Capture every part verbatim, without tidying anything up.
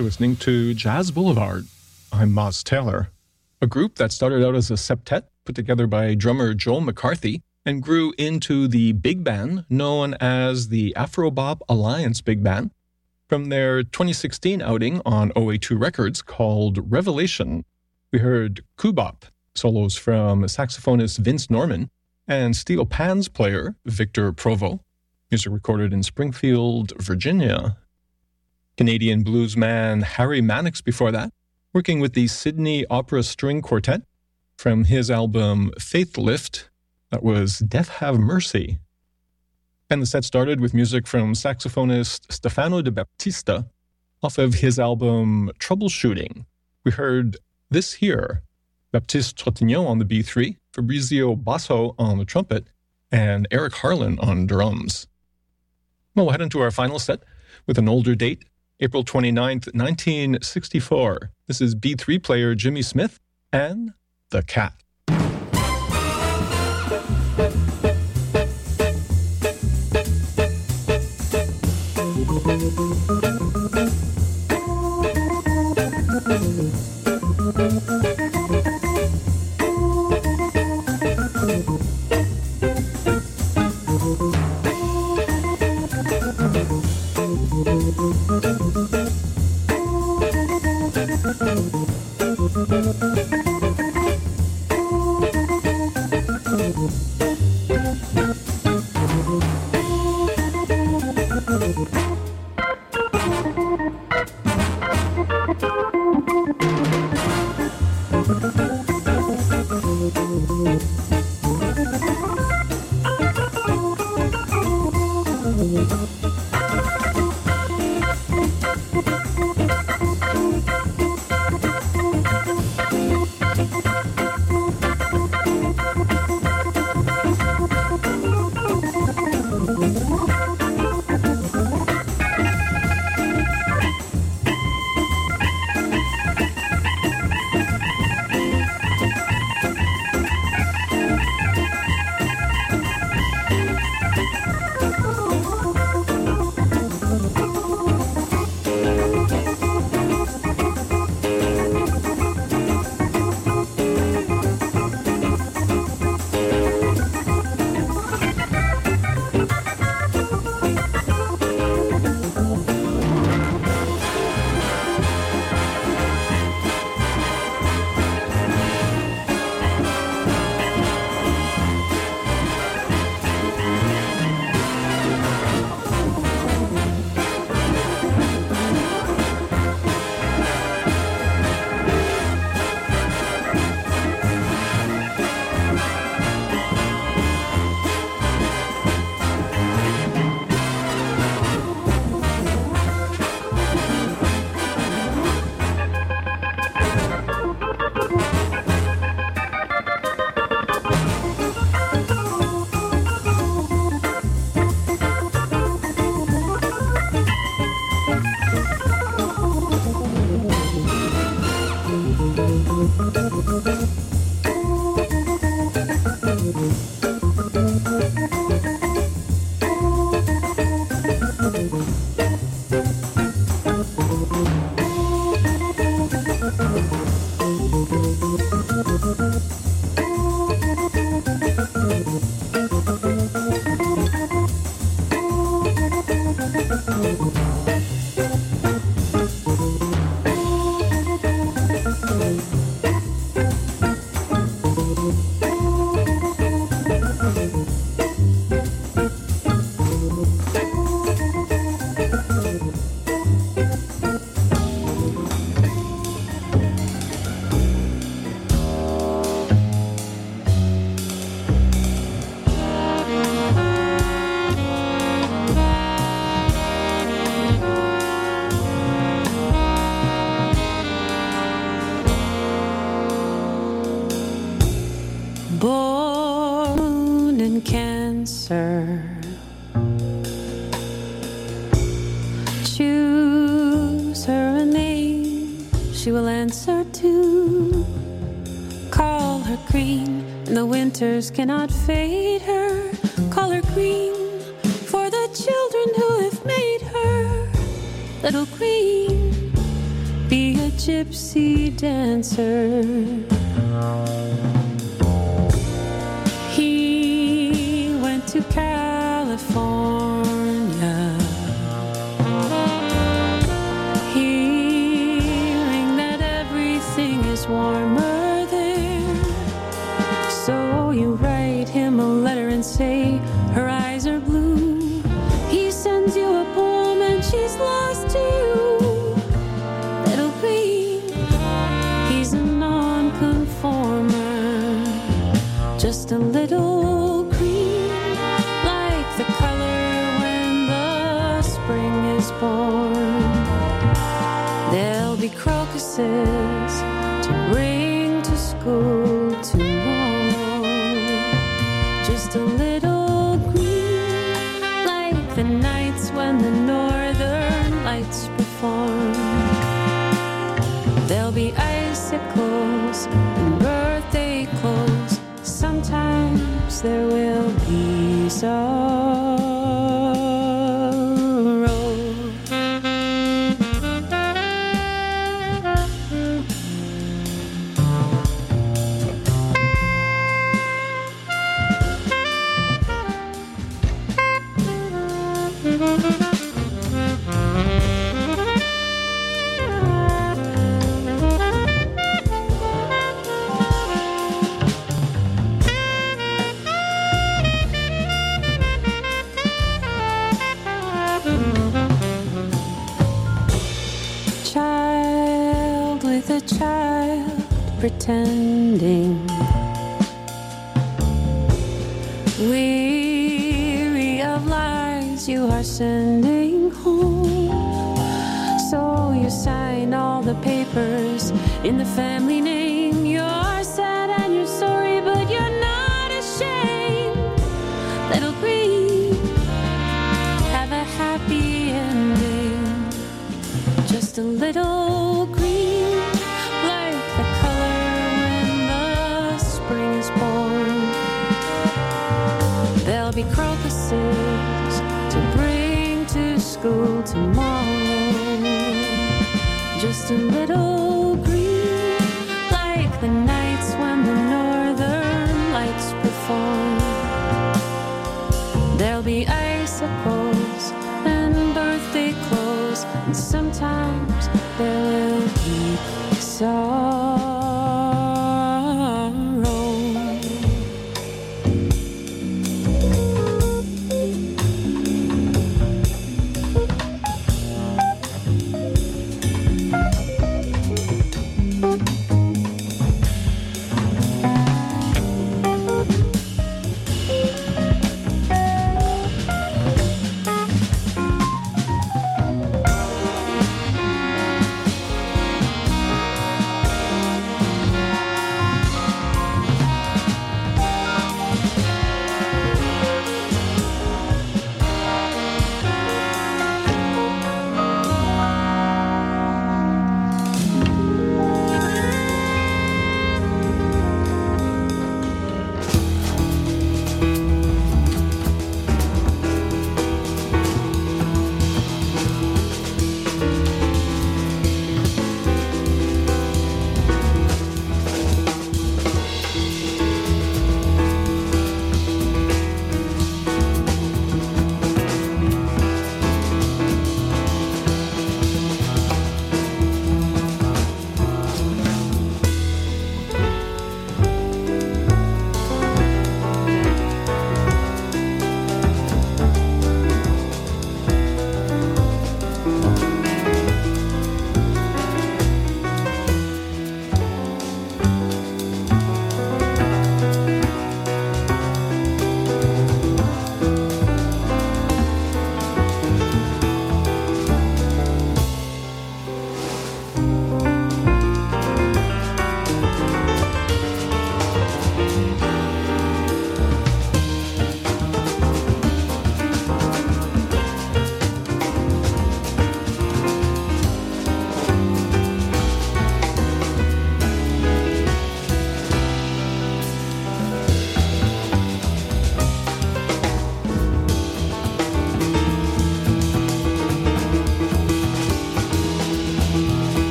You're listening to Jazz Boulevard. I'm Moz Taylor. A group that started out as a septet put together by drummer Joel McCarthy and grew into the big band known as the Afrobop Alliance Big Band. From their twenty sixteen outing on O A two Records called Revelation, we heard Kubop, solos from saxophonist Vince Norman and steel pans player Victor Provo. Music recorded in Springfield, Virginia. Canadian bluesman Harry Mannix before that, working with the Sydney Opera String Quartet. From his album Faith Lift, that was Death Have Mercy. And the set started with music from saxophonist Stefano De Baptista off of his album Troubleshooting. We heard this here, Baptiste Trottignon on the B three, Fabrizio Basso on the trumpet, and Eric Harlan on drums. Well, we'll head into our final set with an older date, April twenty-ninth, nineteen sixty-four. This is B three player Jimmy Smith and The Cat. Cannot fade her, call her queen for the children who have made her little queen. gypsy dancer. He went to California, hearing that everything is warmer there. So you write him a letter and say her eyes are blue. He sends you a poem and she's lost to you. Little green, he's a non-conformer, just a little green, like the color when the spring is born. There'll be crocuses to bring to school tomorrow, just a little green, like the nights when the northern lights perform. There'll be icicles and birthday clothes. Sometimes there will be sorrow. Child with a child pretending, weary of lies you are sending home. So you sign all the papers in the family name. You're sad and you're sorry, but you're not ashamed. Little green, have a happy ending, just a little green, like the color when the spring is born. There'll be crocuses to bring to school tomorrow, just a little green, like the nights when the northern lights perform. There'll be icicles and birthday clothes, and sometimes there will be sorrow.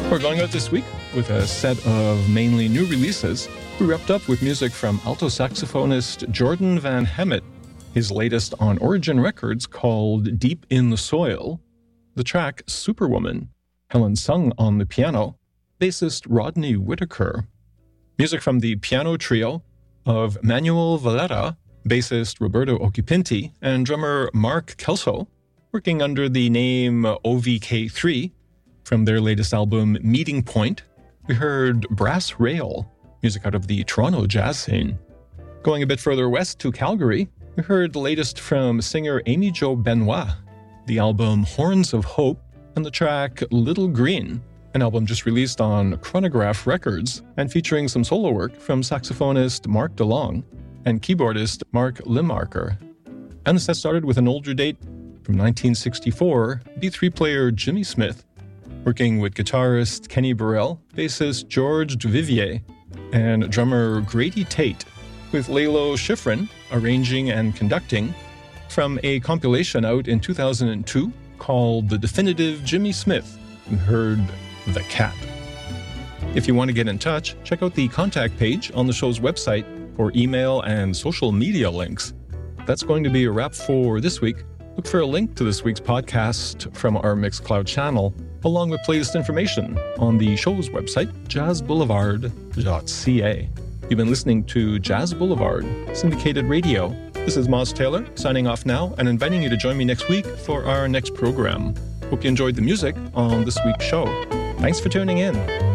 We're going out this week with a set of mainly new releases. We wrapped up with music from alto saxophonist Jordan Van Hemmet, his latest on Origin Records called Deep in the Soil, the track Superwoman, Helen Sung on the piano, bassist Rodney Whitaker. Music from the piano trio of Manuel Valera, bassist Roberto Occhipinti, and drummer Mark Kelso, working under the name O V K three. From their latest album, Meeting Point, we heard Brass Rail, music out of the Toronto jazz scene. Going a bit further west to Calgary, we heard the latest from singer Amy Jo Benoit, the album Horns of Hope, and the track Little Green, an album just released on Chronograph Records and featuring some solo work from saxophonist Mark DeLong and keyboardist Mark Limarker. And the set started with an older date from nineteen sixty-four, B three player Jimmy Smith, working with guitarist Kenny Burrell, bassist George Duvivier, and drummer Grady Tate, with Lalo Schifrin arranging and conducting, from a compilation out in two thousand two called The Definitive Jimmy Smith. We heard The Cat. If you want to get in touch, check out the contact page on the show's website for email and social media links. That's going to be a wrap for this week. Look for a link to this week's podcast from our Mixcloud channel, along with latest information on the show's website, jazz boulevard dot c a. You've been listening to Jazz Boulevard, syndicated radio. This is Moz Taylor, signing off now and inviting you to join me next week for our next program. Hope you enjoyed the music on this week's show. Thanks for tuning in.